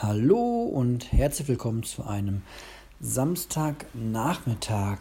Hallo und herzlich willkommen zu einem Samstagnachmittag.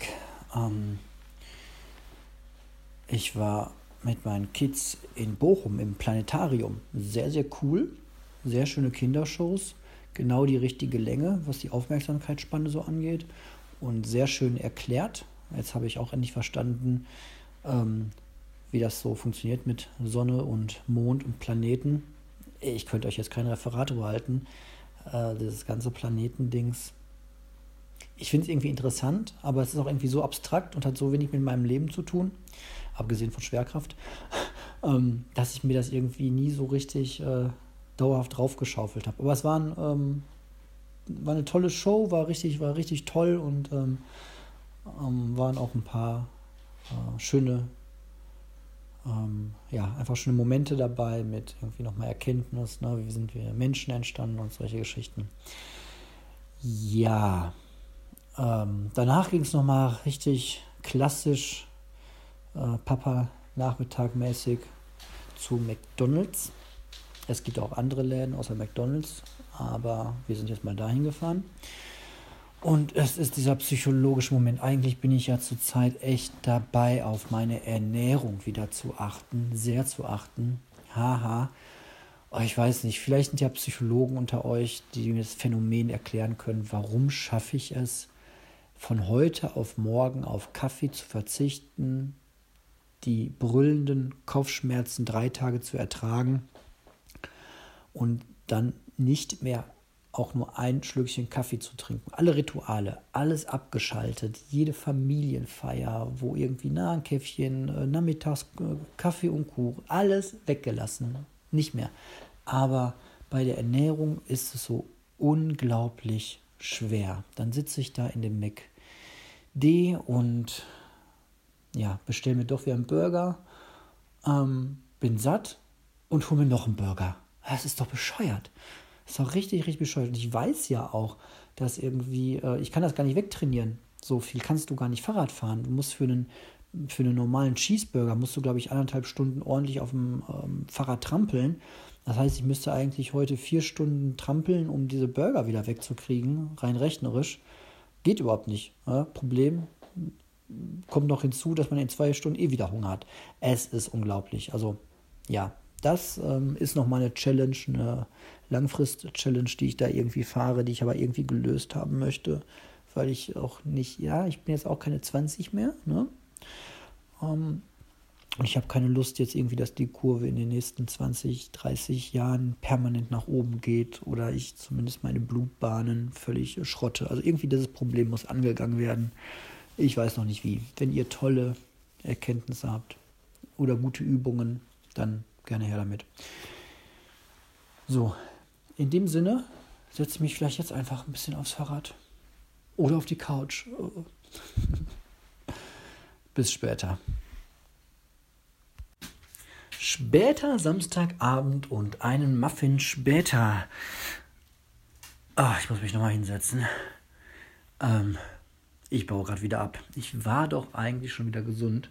Ich war mit meinen Kids in Bochum im Planetarium. Sehr, sehr cool. Sehr schöne Kindershows. Genau die richtige Länge, was die Aufmerksamkeitsspanne so angeht. Und sehr schön erklärt. Jetzt habe ich auch endlich verstanden, wie das so funktioniert mit Sonne und Mond und Planeten. Ich könnte euch jetzt kein Referat darüber halten. Dieses ganze Planetendings. Ich finde es irgendwie interessant, aber es ist auch irgendwie so abstrakt und hat so wenig mit meinem Leben zu tun, abgesehen von Schwerkraft, dass ich mir das irgendwie nie so richtig dauerhaft draufgeschaufelt habe. Aber es war eine tolle Show, war richtig toll und waren auch ein paar schöne einfach schöne Momente dabei mit irgendwie nochmal Erkenntnis, ne? Wie sind wir Menschen entstanden und solche Geschichten. Ja, danach ging es nochmal richtig klassisch Papa-Nachmittag-mäßig zu McDonald's. Es gibt auch andere Läden außer McDonald's, aber wir sind jetzt mal dahin gefahren. Und es ist dieser psychologische Moment. Eigentlich bin ich ja zurzeit echt dabei, auf meine Ernährung wieder zu achten, sehr zu achten. Haha. Oh, ich weiß nicht, vielleicht sind ja Psychologen unter euch, die mir das Phänomen erklären können, warum schaffe ich es, von heute auf morgen auf Kaffee zu verzichten, die brüllenden Kopfschmerzen 3 Tage zu ertragen und dann nicht mehr auch nur ein Schlückchen Kaffee zu trinken. Alle Rituale, alles abgeschaltet, jede Familienfeier, wo irgendwie ein Käffchen, nachmittags Kaffee und Kuchen, alles weggelassen, nicht mehr. Aber bei der Ernährung ist es so unglaublich schwer. Dann sitze ich da in dem McD und bestelle mir doch wieder einen Burger, bin satt und hole mir noch einen Burger. Das ist doch bescheuert. Das ist doch richtig bescheuert. Und ich weiß ja auch, dass irgendwie, ich kann das gar nicht wegtrainieren. So viel kannst du gar nicht Fahrrad fahren. Du musst für einen normalen Cheeseburger, musst du, glaube ich, 1,5 Stunden ordentlich auf dem Fahrrad trampeln. Das heißt, ich müsste eigentlich heute 4 Stunden trampeln, um diese Burger wieder wegzukriegen, rein rechnerisch. Geht überhaupt nicht. Ja? Problem kommt noch hinzu, dass man in 2 Stunden wieder Hunger hat. Es ist unglaublich. Also, ja. Das ist nochmal eine Challenge, eine Langfrist-Challenge, die ich da irgendwie fahre, die ich aber irgendwie gelöst haben möchte, weil ich auch nicht, ich bin jetzt auch keine 20 mehr, ne? Und ich habe keine Lust jetzt irgendwie, dass die Kurve in den nächsten 20, 30 Jahren permanent nach oben geht oder ich zumindest meine Blutbahnen völlig schrotte. Also irgendwie dieses Problem muss angegangen werden. Ich weiß noch nicht wie. Wenn ihr tolle Erkenntnisse habt oder gute Übungen, dann gerne her damit. So, in dem Sinne setze ich mich vielleicht jetzt einfach ein bisschen aufs Fahrrad oder auf die Couch. Bis später. Später Samstagabend und einen Muffin später. Ich muss mich nochmal hinsetzen. Ich baue gerade wieder ab. Ich war doch eigentlich schon wieder gesund.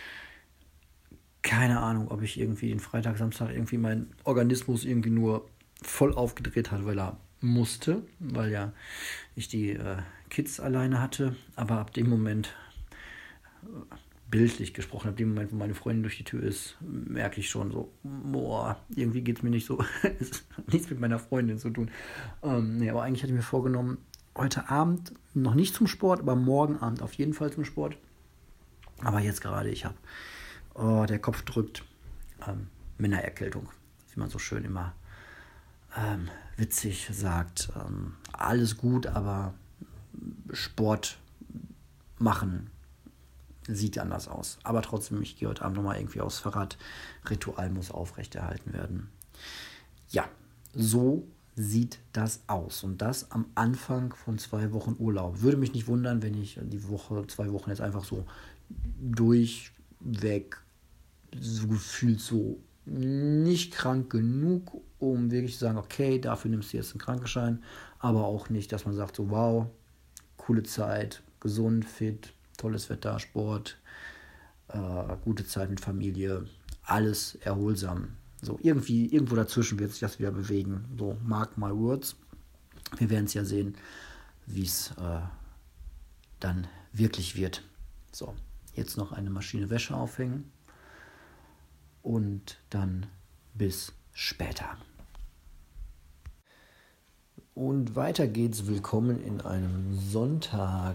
Keine Ahnung, ob ich irgendwie den Freitag, Samstag irgendwie mein Organismus irgendwie nur voll aufgedreht hat, weil er musste, weil ja ich die Kids alleine hatte. Aber ab dem Moment, bildlich gesprochen, ab dem Moment, wo meine Freundin durch die Tür ist, merke ich schon so, irgendwie geht es mir nicht so. Es hat nichts mit meiner Freundin zu tun. Aber eigentlich hatte ich mir vorgenommen, heute Abend noch nicht zum Sport, aber morgen Abend auf jeden Fall zum Sport. Aber jetzt gerade, der Kopf drückt. Männererkältung, wie man so schön immer witzig sagt. Alles gut, aber Sport machen sieht anders aus. Aber trotzdem, ich gehe heute Abend nochmal irgendwie aufs Fahrrad. Ritual muss aufrechterhalten werden. Ja, so sieht das aus. Und das am Anfang von 2 Wochen Urlaub. Würde mich nicht wundern, wenn ich die 2 Wochen jetzt einfach so durchweg so gefühlt so nicht krank genug, um wirklich zu sagen, okay, dafür nimmst du jetzt einen Krankenschein, aber auch nicht, dass man sagt, so wow, coole Zeit, gesund, fit, tolles Wetter, Sport, gute Zeit mit Familie, alles erholsam. So irgendwo dazwischen wird sich das wieder bewegen. So, mark my words. Wir werden es ja sehen, wie es dann wirklich wird. So, jetzt noch eine Maschine Wäsche aufhängen und dann bis später. Und weiter geht's. Willkommen in einem Sonntag.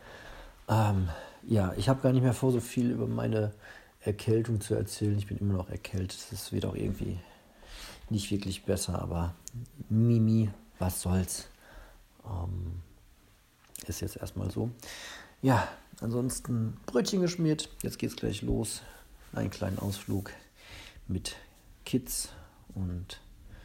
Ich habe gar nicht mehr vor, so viel über meine Erkältung zu erzählen. Ich bin immer noch erkältet. Es wird auch irgendwie nicht wirklich besser, aber Mimi, was soll's. Ist jetzt erstmal so. Ja, ansonsten Brötchen geschmiert. Jetzt geht's gleich los. Einen kleinen Ausflug mit Kids und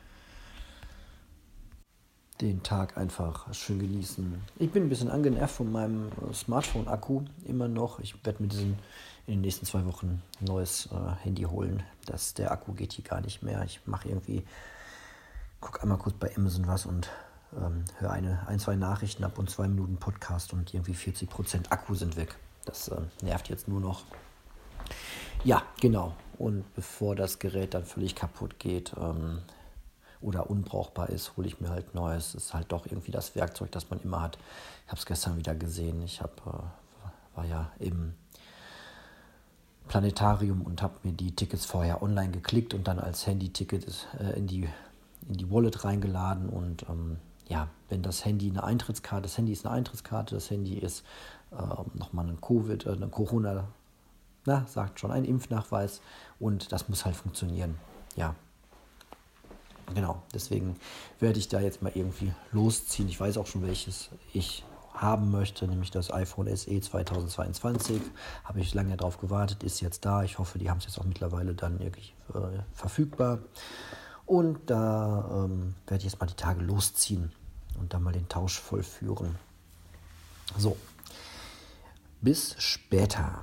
den Tag einfach schön genießen. Ich bin ein bisschen angenervt von meinem Smartphone-Akku immer noch. Ich werde mir in den nächsten 2 Wochen ein neues Handy holen. Der Akku geht hier gar nicht mehr. Ich gucke einmal kurz bei Amazon was und höre ein, 2 Nachrichten ab und 2 Minuten Podcast und irgendwie 40% Akku sind weg. Das nervt jetzt nur noch. Ja, genau. Und bevor das Gerät dann völlig kaputt geht, oder unbrauchbar ist, hole ich mir halt Neues. Das ist halt doch irgendwie das Werkzeug, das man immer hat. Ich habe es gestern wieder gesehen. Ich war ja im Planetarium und habe mir die Tickets vorher online geklickt und dann als Handy-Ticket in die Wallet reingeladen. Und wenn das Handy eine Eintrittskarte, das Handy ist eine Eintrittskarte, das Handy ist nochmal eine Corona, sagt schon, ein Impfnachweis und das muss halt funktionieren. Ja. Genau, deswegen werde ich da jetzt mal irgendwie losziehen. Ich weiß auch schon, welches ich haben möchte, nämlich das iPhone SE 2022. Habe ich lange darauf gewartet, ist jetzt da. Ich hoffe, die haben es jetzt auch mittlerweile dann irgendwie verfügbar. Und da werde ich jetzt mal die Tage losziehen und dann mal den Tausch vollführen. So, bis später.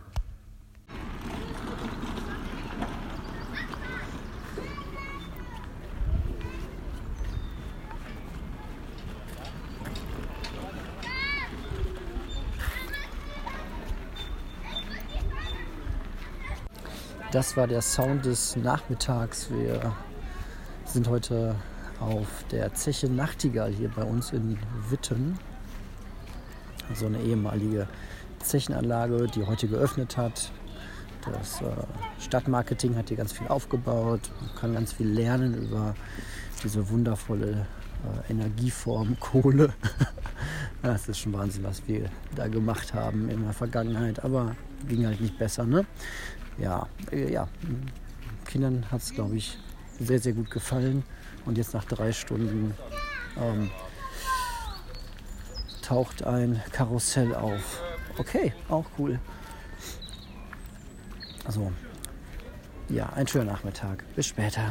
Das war der Sound des Nachmittags. Wir sind heute auf der Zeche Nachtigall hier bei uns in Witten. So eine ehemalige Zechenanlage, die heute geöffnet hat. Das Stadtmarketing hat hier ganz viel aufgebaut. Man kann ganz viel lernen über diese wundervolle Energieform Kohle. Das ist schon Wahnsinn, was wir da gemacht haben in der Vergangenheit. Aber ging halt nicht besser, ne? Ja, Kindern hat es, glaube ich, sehr, sehr gut gefallen. Und jetzt nach 3 Stunden taucht ein Karussell auf. Okay, auch cool. Also, ja, ein schöner Nachmittag. Bis später.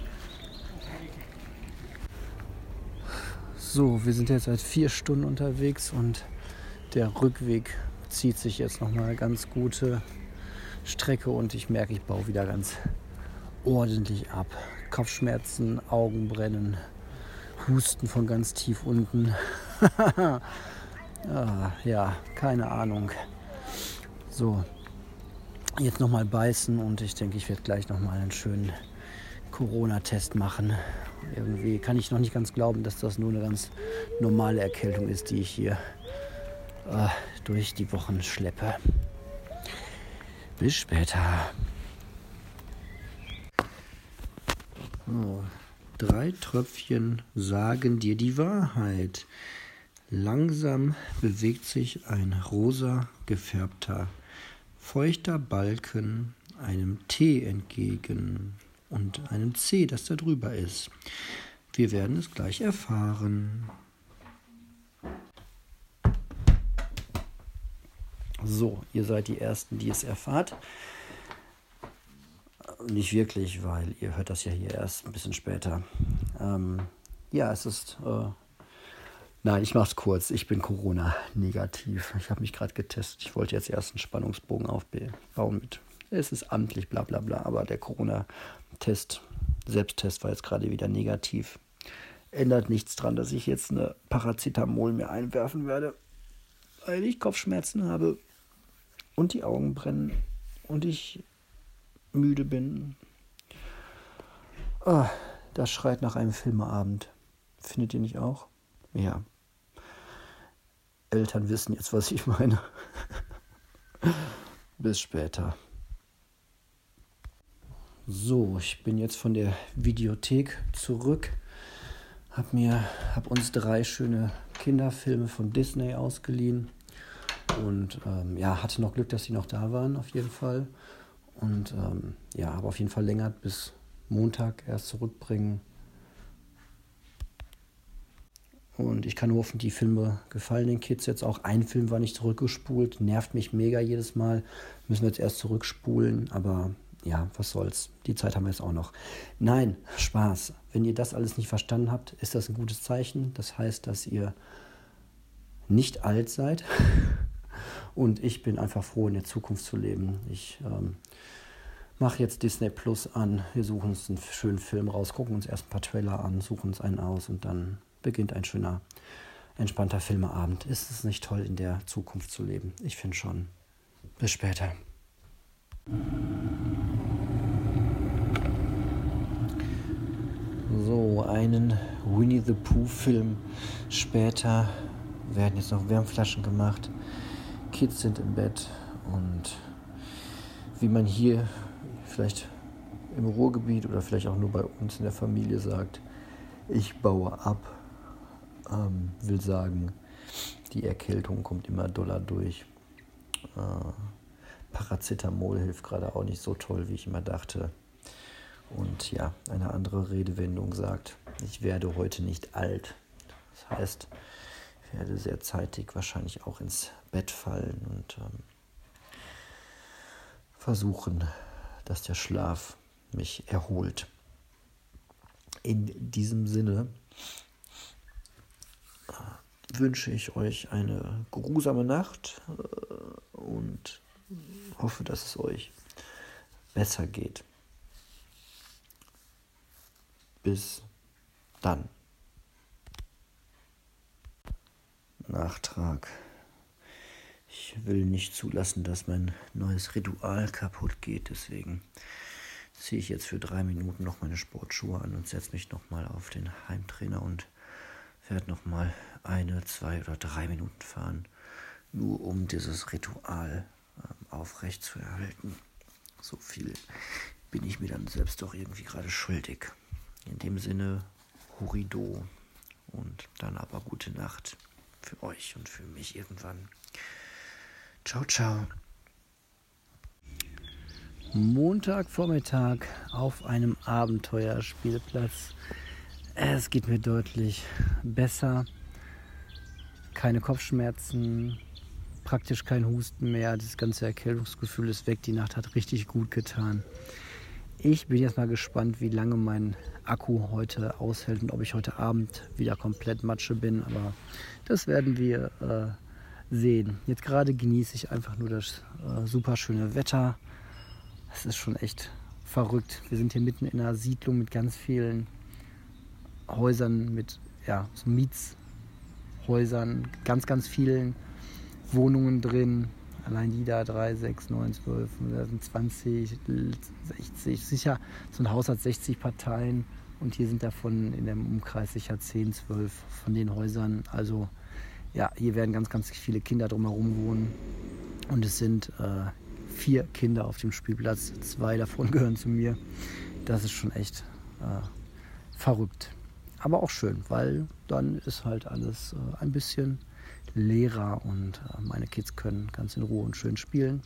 So, wir sind jetzt seit 4 Stunden unterwegs und der Rückweg zieht sich jetzt nochmal eine ganz gute Strecke und ich merke, ich baue wieder ganz ordentlich ab. Kopfschmerzen, Augenbrennen, Husten von ganz tief unten. Keine Ahnung. So, jetzt nochmal beißen und ich denke, ich werde gleich nochmal einen schönen Corona-Test machen. Irgendwie kann ich noch nicht ganz glauben, dass das nur eine ganz normale Erkältung ist, die ich hier durch die Wochen schleppe. Bis später. Oh, 3 Tröpfchen sagen dir die Wahrheit. Langsam bewegt sich ein rosa gefärbter, feuchter Balken einem T entgegen und einem C, das da drüber ist. Wir werden es gleich erfahren. So, ihr seid die Ersten, die es erfahrt. Nicht wirklich, weil ihr hört das ja hier erst ein bisschen später. Es ist... Nein, ich mach's kurz. Ich bin Corona-negativ. Ich habe mich gerade getestet. Ich wollte jetzt erst einen Spannungsbogen aufbauen mit es ist amtlich, bla bla bla. Aber der Corona-Test, Selbsttest war jetzt gerade wieder negativ. Ändert nichts dran, dass ich jetzt eine Paracetamol mir einwerfen werde, weil ich Kopfschmerzen habe und die Augen brennen und ich müde bin. Das schreit nach einem Filmeabend. Findet ihr nicht auch? ja, Eltern wissen jetzt, was ich meine. Bis später. So, ich bin jetzt von der Videothek zurück. Hab uns 3 schöne Kinderfilme von Disney ausgeliehen. Und hatte noch Glück, dass sie noch da waren, auf jeden Fall. Und habe auf jeden Fall länger bis Montag erst zurückbringen. Und ich kann nur hoffen, die Filme gefallen den Kids jetzt auch. Ein Film war nicht zurückgespult, nervt mich mega jedes Mal. Müssen wir jetzt erst zurückspulen, aber ja, was soll's. Die Zeit haben wir jetzt auch noch. Nein, Spaß. Wenn ihr das alles nicht verstanden habt, ist das ein gutes Zeichen. Das heißt, dass ihr nicht alt seid. Und ich bin einfach froh, in der Zukunft zu leben. Ich mache jetzt Disney Plus an. Wir suchen uns einen schönen Film raus, gucken uns erst ein paar Trailer an, suchen uns einen aus und dann beginnt ein schöner, entspannter Filmeabend. Ist es nicht toll, in der Zukunft zu leben? Ich finde schon. Bis später. So, einen Winnie the Pooh Film später werden jetzt noch Wärmflaschen gemacht. Kids sind im Bett und wie man hier vielleicht im Ruhrgebiet oder vielleicht auch nur bei uns in der Familie sagt, ich baue ab, will sagen, die Erkältung kommt immer doller durch. Paracetamol hilft gerade auch nicht so toll, wie ich immer dachte. Und ja, eine andere Redewendung sagt, ich werde heute nicht alt. Das heißt, ich werde sehr zeitig wahrscheinlich auch ins Bett fallen und versuchen, dass der Schlaf mich erholt. In diesem Sinne wünsche ich euch eine geruhsame Nacht und hoffe, dass es euch besser geht. Bis dann. Nachtrag. Ich will nicht zulassen, dass mein neues Ritual kaputt geht. Deswegen ziehe ich jetzt für 3 Minuten noch meine Sportschuhe an und setze mich nochmal auf den Heimtrainer und werde nochmal 1, 2 oder 3 Minuten fahren, nur um dieses Ritual aufrecht zu erhalten. So viel bin ich mir dann selbst doch irgendwie gerade schuldig. In dem Sinne, Horido und dann aber gute Nacht für euch und für mich irgendwann. Ciao, ciao. Montagvormittag auf einem Abenteuerspielplatz. Es geht mir deutlich besser. Keine Kopfschmerzen, praktisch kein Husten mehr. Das ganze Erkältungsgefühl ist weg. Die Nacht hat richtig gut getan. Ich bin jetzt mal gespannt, wie lange mein Akku heute aushält und ob ich heute Abend wieder komplett Matsche bin. Aber das werden wir sehen. Jetzt gerade genieße ich einfach nur das super schöne Wetter. Es ist schon echt verrückt. Wir sind hier mitten in einer Siedlung mit ganz vielen Häusern, mit so Mietshäusern, ganz, ganz vielen Wohnungen drin. Allein die da 3, 6, 9, 12, 20, 60, sicher, so ein Haus hat 60 Parteien und hier sind davon in dem Umkreis sicher 10, 12 von den Häusern. Also ja, hier werden ganz, ganz viele Kinder drumherum wohnen und es sind 4 Kinder auf dem Spielplatz, 2 davon gehören zu mir. Das ist schon echt verrückt. Aber auch schön, weil dann ist halt alles ein bisschen leerer und meine Kids können ganz in Ruhe und schön spielen.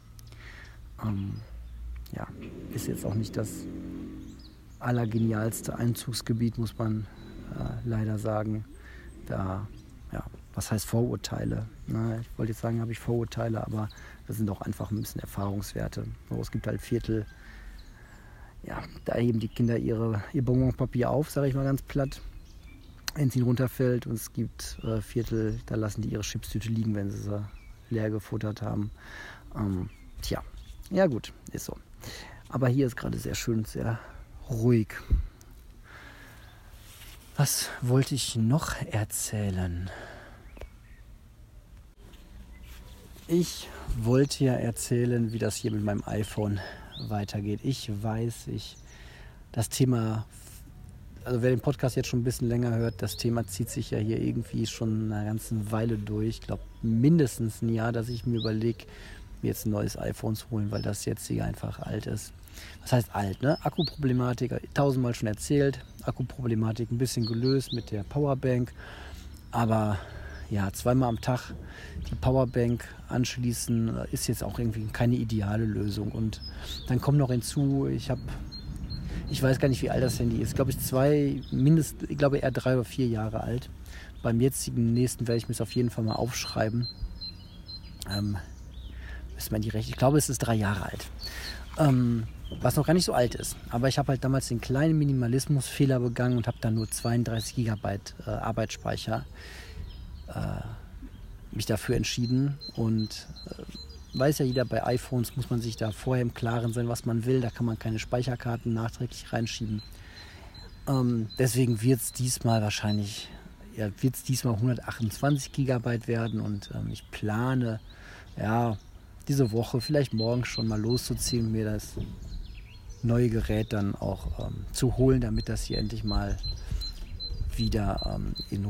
Ist jetzt auch nicht das allergenialste Einzugsgebiet, muss man leider sagen. Was heißt Vorurteile? Ich wollte jetzt sagen, habe ich Vorurteile, aber das sind auch einfach ein bisschen Erfahrungswerte. Es gibt halt Viertel, da heben die Kinder ihr Bonbonpapier auf, sage ich mal ganz platt, wenn es ihnen runterfällt. Und es gibt Viertel, da lassen die ihre Chipstüte liegen, wenn sie leer gefuttert haben. Ja gut, ist so. Aber hier ist gerade sehr schön und sehr ruhig. Was wollte ich noch erzählen? Ich wollte ja erzählen, wie das hier mit meinem iPhone weitergeht. Ich weiß, das Thema also wer den Podcast jetzt schon ein bisschen länger hört, das Thema zieht sich ja hier irgendwie schon eine ganze Weile durch. Ich glaube mindestens ein Jahr, dass ich mir überlege, mir jetzt ein neues iPhone zu holen, weil das jetzige einfach alt ist. Was heißt alt, ne? Akkuproblematik, 1000-mal schon erzählt. Akkuproblematik ein bisschen gelöst mit der Powerbank. Aber ja, 2-mal am Tag die Powerbank anschließen ist jetzt auch irgendwie keine ideale Lösung. Und dann kommt noch hinzu, ich weiß gar nicht, wie alt das Handy ist. Glaube ich glaube eher 3 oder 4 Jahre alt. Beim nächsten werde ich mir es auf jeden Fall mal aufschreiben. Ich glaube, es ist 3 Jahre alt. Was noch gar nicht so alt ist. Aber ich habe halt damals den kleinen Minimalismusfehler begangen und habe dann nur 32 GB Arbeitsspeicher mich dafür entschieden. Und weiß ja jeder, bei iPhones muss man sich da vorher im Klaren sein, was man will. Da kann man keine Speicherkarten nachträglich reinschieben. Deswegen wird es diesmal 128 GB werden. Und ich plane, ja, diese Woche, vielleicht morgen schon mal loszuziehen, mir das neue Gerät dann auch zu holen, damit das hier endlich mal wieder in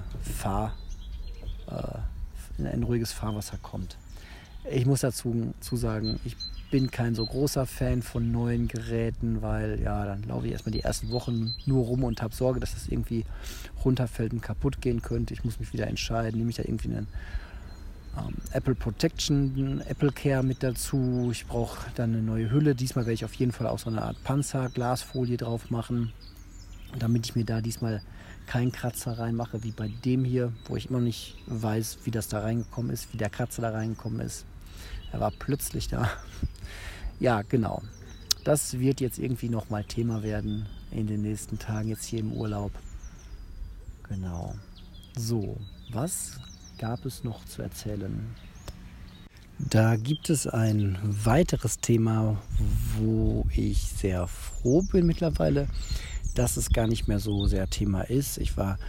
ein ruhiges Fahrwasser kommt. Ich muss dazu sagen, ich bin kein so großer Fan von neuen Geräten, weil ja, dann laufe ich erstmal die ersten Wochen nur rum und habe Sorge, dass das irgendwie runterfällt und kaputt gehen könnte. Ich muss mich wieder entscheiden, nehme ich da irgendwie einen Apple Protection, Apple Care mit dazu. Ich brauche dann eine neue Hülle. Diesmal werde ich auf jeden Fall auch so eine Art Panzerglasfolie drauf machen, damit ich mir da diesmal keinen Kratzer reinmache, wie bei dem hier, wo ich immer noch nicht weiß, wie das da reingekommen ist, wie der Kratzer da reingekommen ist. Er war plötzlich da. Ja, genau. Das wird jetzt irgendwie nochmal Thema werden in den nächsten Tagen, jetzt hier im Urlaub. Genau. So, was gab es noch zu erzählen? Da gibt es ein weiteres Thema, wo ich sehr froh bin mittlerweile, dass es gar nicht mehr so sehr Thema ist. Ich war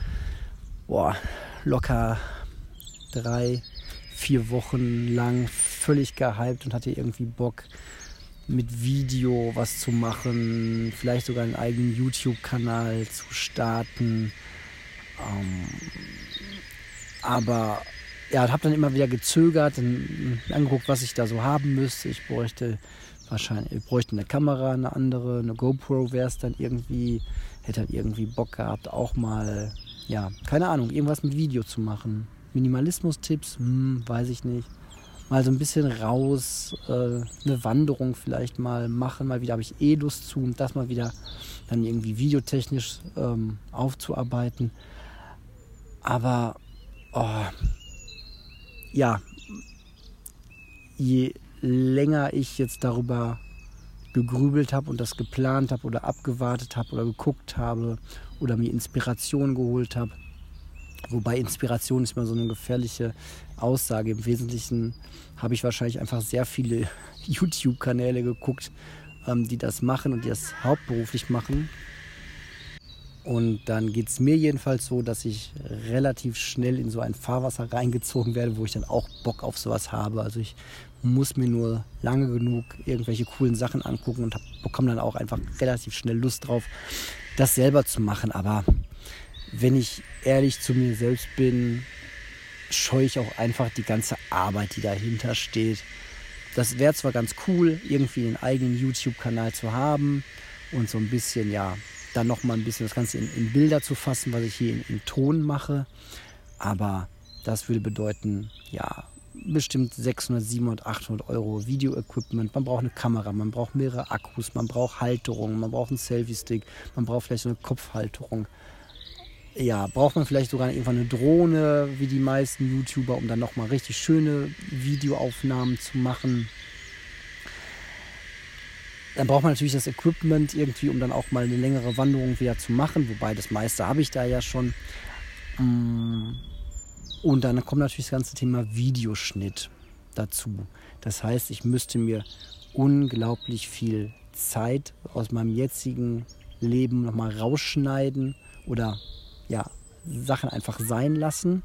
locker 3-4 Wochen lang völlig gehypt und hatte irgendwie Bock, mit Video was zu machen, vielleicht sogar einen eigenen YouTube-Kanal zu starten. Aber ja, habe dann immer wieder gezögert und angeguckt, was ich da so haben müsste. Ich bräuchte eine Kamera, eine GoPro wäre es dann irgendwie. Hätte halt irgendwie Bock gehabt, auch mal, ja, keine Ahnung, irgendwas mit Video zu machen. Minimalismus-Tipps, weiß ich nicht. Mal so ein bisschen raus, eine Wanderung vielleicht mal machen. Mal wieder habe ich Lust zu, und das mal wieder dann irgendwie videotechnisch aufzuarbeiten. Aber ja, je länger ich jetzt darüber gegrübelt habe und das geplant habe oder abgewartet habe oder geguckt habe oder mir Inspiration geholt habe, wobei Inspiration ist mal so eine gefährliche Aussage. Im Wesentlichen habe ich wahrscheinlich einfach sehr viele YouTube-Kanäle geguckt, die das machen und die das hauptberuflich machen. Und dann geht es mir jedenfalls so, dass ich relativ schnell in so ein Fahrwasser reingezogen werde, wo ich dann auch Bock auf sowas habe. Also ich muss mir nur lange genug irgendwelche coolen Sachen angucken und bekomme dann auch einfach relativ schnell Lust drauf, das selber zu machen. Aber wenn ich ehrlich zu mir selbst bin, scheue ich auch einfach die ganze Arbeit, die dahinter steht. Das wäre zwar ganz cool, irgendwie einen eigenen YouTube-Kanal zu haben und so ein bisschen, ja, dann nochmal ein bisschen das Ganze in Bilder zu fassen, was ich hier in Ton mache. Aber das würde bedeuten, ja, bestimmt 600, 700, 800 Euro Video-Equipment. Man braucht eine Kamera, man braucht mehrere Akkus, man braucht Halterungen, man braucht einen Selfie-Stick, man braucht vielleicht so eine Kopfhalterung. Ja, braucht man vielleicht sogar irgendwann eine Drohne, wie die meisten YouTuber, um dann nochmal richtig schöne Videoaufnahmen zu machen. Dann braucht man natürlich das Equipment irgendwie, um dann auch mal eine längere Wanderung wieder zu machen. Wobei das meiste habe ich da ja schon. Und dann kommt natürlich das ganze Thema Videoschnitt dazu. Das heißt, ich müsste mir unglaublich viel Zeit aus meinem jetzigen Leben nochmal rausschneiden oder ja, Sachen einfach sein lassen.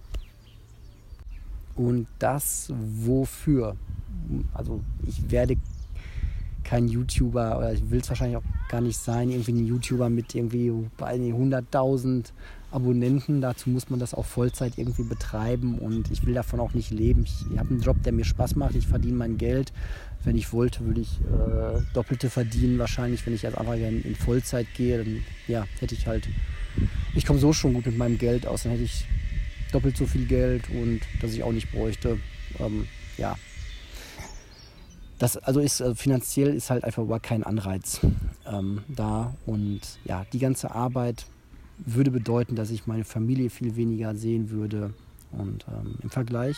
Und das wofür? Also ich werde kein YouTuber, oder ich will es wahrscheinlich auch gar nicht sein, irgendwie ein YouTuber mit irgendwie bei 100.000 Abonnenten. Dazu muss man das auch Vollzeit irgendwie betreiben und ich will davon auch nicht leben. Ich habe einen Job, der mir Spaß macht. Ich verdiene mein Geld. Wenn ich wollte, würde ich Doppelte verdienen wahrscheinlich, wenn ich jetzt einfach in Vollzeit gehe. Dann ja, hätte ich halt, ich komme so schon gut mit meinem Geld aus, dann hätte ich doppelt so viel Geld und das ich auch nicht bräuchte. Ja. Das also ist finanziell ist halt einfach überhaupt kein Anreiz da und ja, die ganze Arbeit würde bedeuten, dass ich meine Familie viel weniger sehen würde und im Vergleich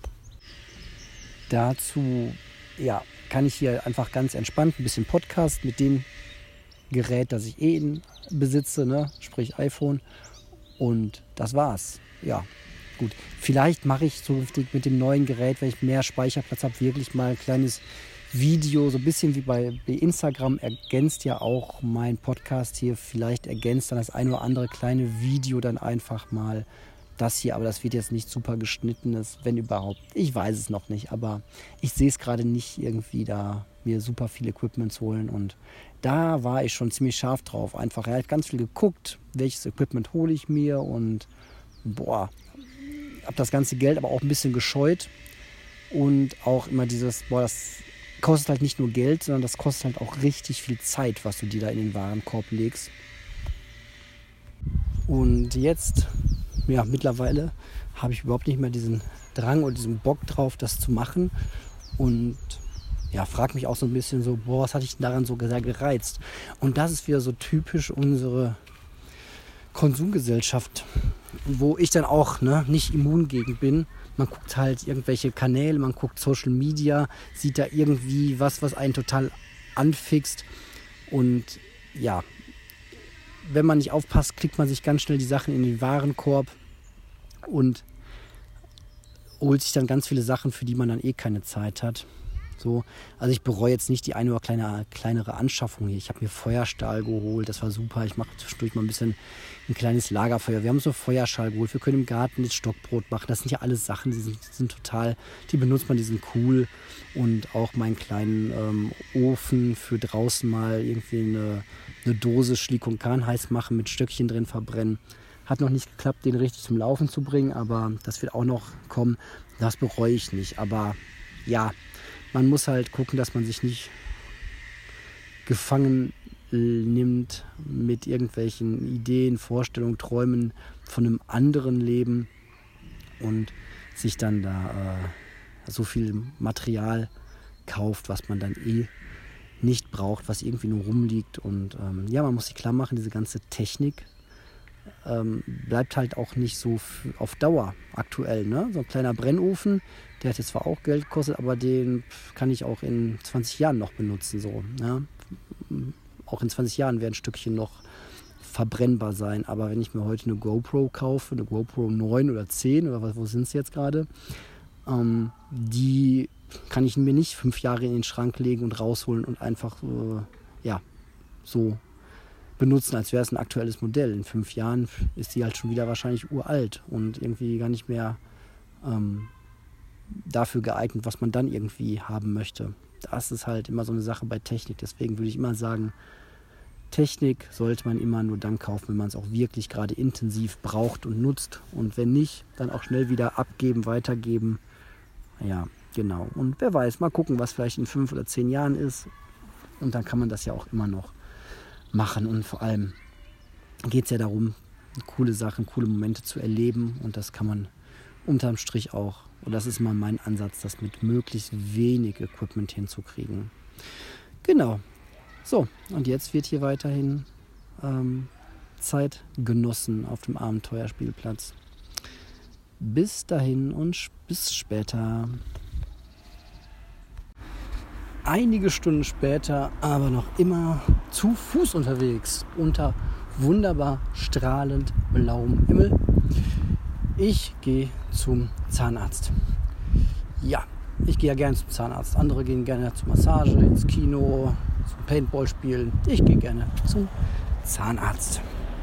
dazu ja, kann ich hier einfach ganz entspannt ein bisschen Podcast mit dem Gerät, das ich besitze, ne? Sprich iPhone und das war's. Ja, gut. Vielleicht mache ich zukünftig mit dem neuen Gerät, wenn ich mehr Speicherplatz habe, wirklich mal ein kleines Video, so ein bisschen wie bei Instagram ergänzt ja auch mein Podcast hier. Vielleicht ergänzt dann das ein oder andere kleine Video dann einfach mal das hier. Aber das wird jetzt nicht super geschnittenes, wenn überhaupt. Ich weiß es noch nicht, aber ich sehe es gerade nicht irgendwie da, mir super viel Equipment zu holen. Und da war ich schon ziemlich scharf drauf. Einfach, er hat ganz viel geguckt, welches Equipment hole ich mir und habe das ganze Geld aber auch ein bisschen gescheut. Und auch immer dieses, das kostet halt nicht nur Geld, sondern das kostet halt auch richtig viel Zeit, was du dir da in den Warenkorb legst. Und jetzt, ja, mittlerweile habe ich überhaupt nicht mehr diesen Drang oder diesen Bock drauf, das zu machen. Und ja, frage mich auch so ein bisschen so, was hatte ich denn daran so sehr gereizt? Und das ist wieder so typisch unsere Konsumgesellschaft, wo ich dann auch nicht immun gegen bin. Man guckt halt irgendwelche Kanäle, man guckt Social Media, sieht da irgendwie was einen total anfixt. Und ja, wenn man nicht aufpasst, klickt man sich ganz schnell die Sachen in den Warenkorb und holt sich dann ganz viele Sachen, für die man dann keine Zeit hat. So, also ich bereue jetzt nicht die eine oder kleinere Anschaffung hier. Ich habe mir Feuerstahl geholt, das war super. Ich mache zwischendurch mal ein kleines Lagerfeuer. Wir haben so Feuerstahl geholt. Wir können im Garten das Stockbrot machen. Das sind ja alles Sachen, die benutzt man, die sind cool. Und auch meinen kleinen Ofen für draußen mal irgendwie eine Dose Schlick und Kahn heiß machen, mit Stöckchen drin verbrennen. Hat noch nicht geklappt, den richtig zum Laufen zu bringen, aber das wird auch noch kommen. Das bereue ich nicht. Aber ja, man muss halt gucken, dass man sich nicht gefangen nimmt mit irgendwelchen Ideen, Vorstellungen, Träumen von einem anderen Leben und sich dann da so viel Material kauft, was man dann nicht braucht, was irgendwie nur rumliegt. Und man muss sich klar machen, diese ganze Technik bleibt halt auch nicht so auf Dauer aktuell. Ne? So ein kleiner Brennofen, der hat jetzt zwar auch Geld gekostet, aber den kann ich auch in 20 Jahren noch benutzen. So, ne? Auch in 20 Jahren werden ein Stückchen noch verbrennbar sein. Aber wenn ich mir heute eine GoPro kaufe, eine GoPro 9 oder 10 oder wo sind es jetzt gerade, die kann ich mir nicht 5 Jahre in den Schrank legen und rausholen und einfach so benutzen, als wäre es ein aktuelles Modell. In 5 Jahren ist die halt schon wieder wahrscheinlich uralt und irgendwie gar nicht mehr dafür geeignet, was man dann irgendwie haben möchte. Das ist halt immer so eine Sache bei Technik. Deswegen würde ich immer sagen, Technik sollte man immer nur dann kaufen, wenn man es auch wirklich gerade intensiv braucht und nutzt. Und wenn nicht, dann auch schnell wieder abgeben, weitergeben. Ja, genau. Und wer weiß, mal gucken, was vielleicht in 5 oder 10 Jahren ist. Und dann kann man das ja auch immer noch machen. Und vor allem geht es ja darum, coole Sachen, coole Momente zu erleben. Und das kann man unterm Strich auch. Und das ist mal mein Ansatz, das mit möglichst wenig Equipment hinzukriegen. Genau. So, und jetzt wird hier weiterhin Zeit genossen auf dem Abenteuerspielplatz. Bis dahin und bis später. Einige Stunden später, aber noch immer zu Fuß unterwegs, unter wunderbar strahlend blauem Himmel. Ich gehe zum Zahnarzt. Ja, ich gehe ja gerne zum Zahnarzt. Andere gehen gerne zur Massage, ins Kino, zum Paintball spielen. Ich gehe gerne zum Zahnarzt.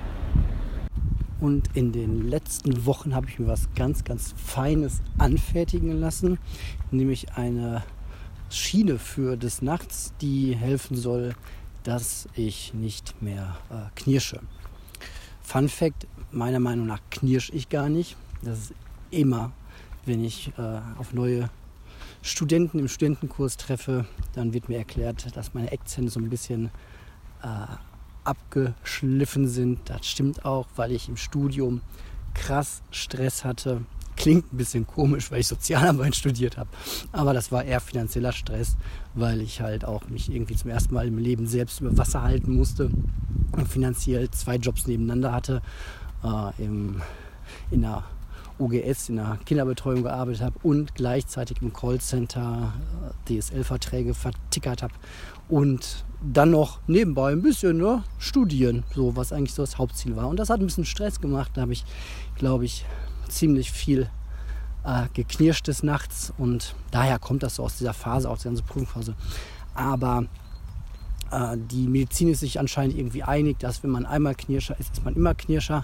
Und in den letzten Wochen habe ich mir was ganz, ganz Feines anfertigen lassen. Nämlich eine Schiene für des Nachts, die helfen soll, dass ich nicht mehr knirsche. Fun Fact, meiner Meinung nach knirsche ich gar nicht. Das ist immer, wenn ich auf neue Studenten im Studentenkurs treffe, dann wird mir erklärt, dass meine Eckzähne so ein bisschen abgeschliffen sind. Das stimmt auch, weil ich im Studium krass Stress hatte. Klingt ein bisschen komisch, weil ich Sozialarbeit studiert habe. Aber das war eher finanzieller Stress, weil ich halt auch mich irgendwie zum ersten Mal im Leben selbst über Wasser halten musste und finanziell 2 Jobs nebeneinander hatte, in der UGS, in der Kinderbetreuung gearbeitet habe und gleichzeitig im Callcenter DSL-Verträge vertickert habe und dann noch nebenbei ein bisschen studieren, so was eigentlich so das Hauptziel war. Und das hat ein bisschen Stress gemacht. Da habe ich, glaube ich, ziemlich viel geknirscht des Nachts und daher kommt das so aus dieser Phase, aus der ganzen Prüfungsphase. Aber die Medizin ist sich anscheinend irgendwie einig, dass wenn man einmal Knirscher ist, ist man immer Knirscher.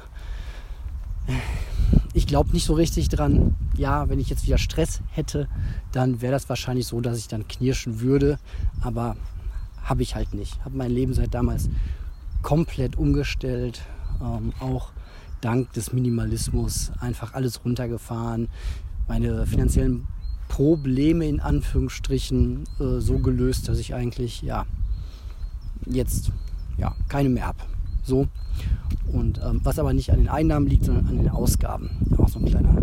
Ich glaube nicht so richtig dran. Ja, wenn ich jetzt wieder Stress hätte, dann wäre das wahrscheinlich so, dass ich dann knirschen würde. Aber habe ich halt nicht. Habe mein Leben seit damals komplett umgestellt. Auch dank des Minimalismus einfach alles runtergefahren. Meine finanziellen Probleme in Anführungsstrichen so gelöst, dass ich eigentlich jetzt keine mehr habe. So. Und was aber nicht an den Einnahmen liegt, sondern an den Ausgaben. Auch so eine kleine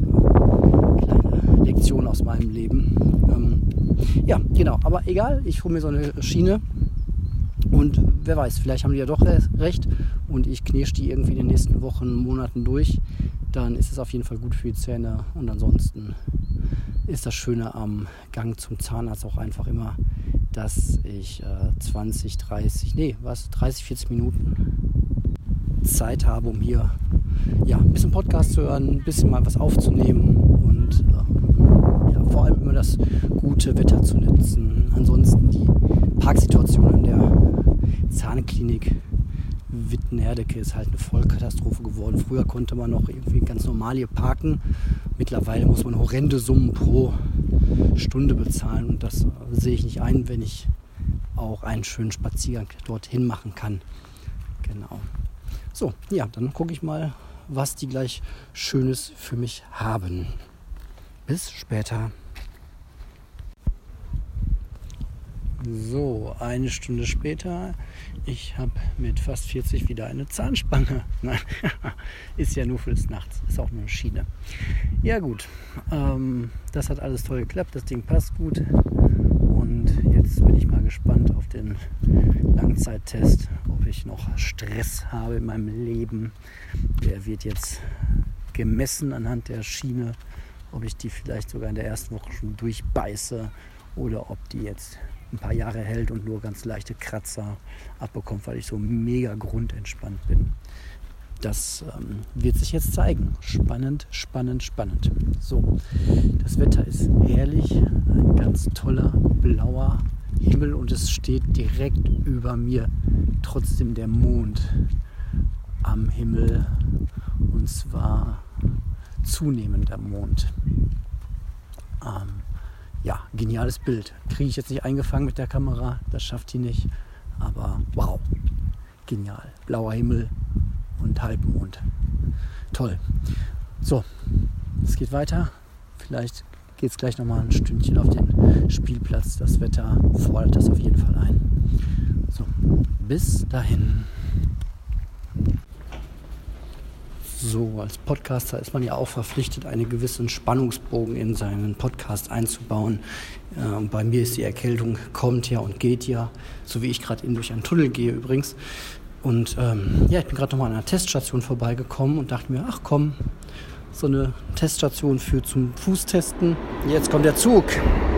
Lektion aus meinem Leben. Ja, genau. Aber egal, ich hole mir so eine Schiene. Und wer weiß, vielleicht haben die ja doch recht. Und ich knirsche die irgendwie in den nächsten Wochen, Monaten durch. Dann ist es auf jeden Fall gut für die Zähne. Und ansonsten ist das Schöne am Gang zum Zahnarzt auch einfach immer, dass ich 30, 40 Minuten Zeit habe, um hier ein bisschen Podcast zu hören, ein bisschen mal was aufzunehmen und vor allem immer das gute Wetter zu nutzen. Ansonsten die Parksituation an der Zahnklinik Wittenherdecke ist halt eine Vollkatastrophe geworden. Früher konnte man noch irgendwie ganz normal hier parken. Mittlerweile muss man horrende Summen pro Stunde bezahlen und das sehe ich nicht ein, wenn ich auch einen schönen Spaziergang dorthin machen kann. Genau. So, ja, dann gucke ich mal, was die gleich Schönes für mich haben. Bis später. So, 1 Stunde später. Ich habe mit fast 40 wieder eine Zahnspange. Nein, ist ja nur für des Nachts. Ist auch nur eine Schiene. Ja gut, das hat alles toll geklappt. Das Ding passt gut. Und jetzt bin ich mal gespannt auf den Langzeittest, ob ich noch Stress habe in meinem Leben. Der wird jetzt gemessen anhand der Schiene, ob ich die vielleicht sogar in der ersten Woche schon durchbeiße oder ob die jetzt ein paar Jahre hält und nur ganz leichte Kratzer abbekommt, weil ich so mega grundentspannt bin. Das wird sich jetzt zeigen. Spannend, spannend, spannend. So, das Wetter ist herrlich. Ein ganz toller blauer Himmel und es steht direkt über mir trotzdem der Mond am Himmel. Und zwar zunehmender Mond. Geniales Bild. Kriege ich jetzt nicht eingefangen mit der Kamera, das schafft die nicht. Aber wow, genial. Blauer Himmel und Halbmond. Toll. So, es geht weiter. Vielleicht geht es gleich nochmal ein Stündchen auf den Spielplatz. Das Wetter fordert das auf jeden Fall ein. So, bis dahin. So, als Podcaster ist man ja auch verpflichtet, einen gewissen Spannungsbogen in seinen Podcast einzubauen. Bei mir ist die Erkältung, kommt ja und geht ja, so wie ich gerade durch einen Tunnel gehe übrigens. Und ich bin gerade nochmal an einer Teststation vorbeigekommen und dachte mir, ach komm, so eine Teststation zum Fußtesten. Jetzt kommt der Zug.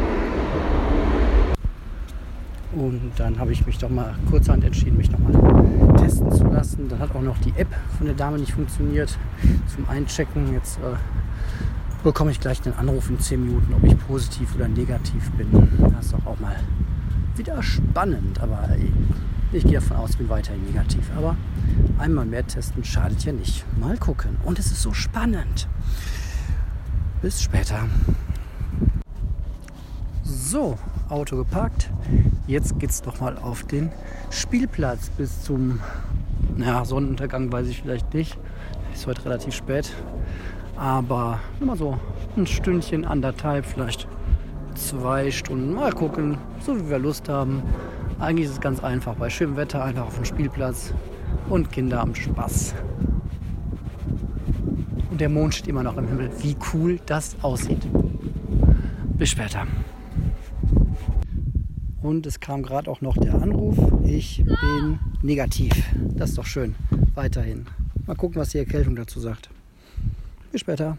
Und dann habe ich mich doch mal kurzerhand entschieden, mich nochmal testen zu lassen. Dann hat auch noch die App von der Dame nicht funktioniert zum Einchecken. Jetzt bekomme ich gleich einen Anruf in 10 Minuten, ob ich positiv oder negativ bin. Das ist doch auch mal wieder spannend. Aber ich gehe davon aus, ich bin weiterhin negativ. Aber einmal mehr testen schadet ja nicht. Mal gucken. Und es ist so spannend. Bis später. So, Auto geparkt. Jetzt geht's doch mal auf den Spielplatz bis zum Sonnenuntergang, weiß ich vielleicht nicht. Ist heute relativ spät. Aber nur mal so ein Stündchen, anderthalb, vielleicht 2 Stunden. Mal gucken, so wie wir Lust haben. Eigentlich ist es ganz einfach. Bei schönem Wetter einfach auf den Spielplatz und Kinder am Spaß. Und der Mond steht immer noch im Himmel. Wie cool das aussieht. Bis später. Und es kam gerade auch noch der Anruf. Ich bin negativ. Das ist doch schön. Weiterhin. Mal gucken, was die Erkältung dazu sagt. Bis später.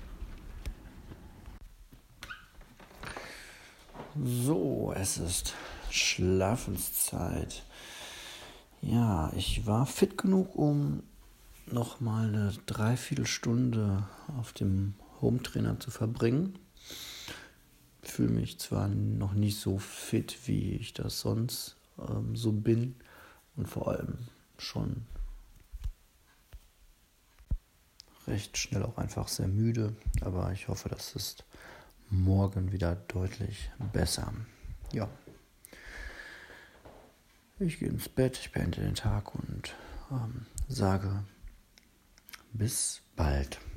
So, es ist Schlafenszeit. Ja, ich war fit genug, um noch mal eine Dreiviertelstunde auf dem Hometrainer zu verbringen. Ich fühle mich zwar noch nicht so fit, wie ich das sonst so bin und vor allem schon recht schnell auch einfach sehr müde, aber ich hoffe, das ist morgen wieder deutlich besser. Ja, ich gehe ins Bett, ich beende den Tag und sage bis bald.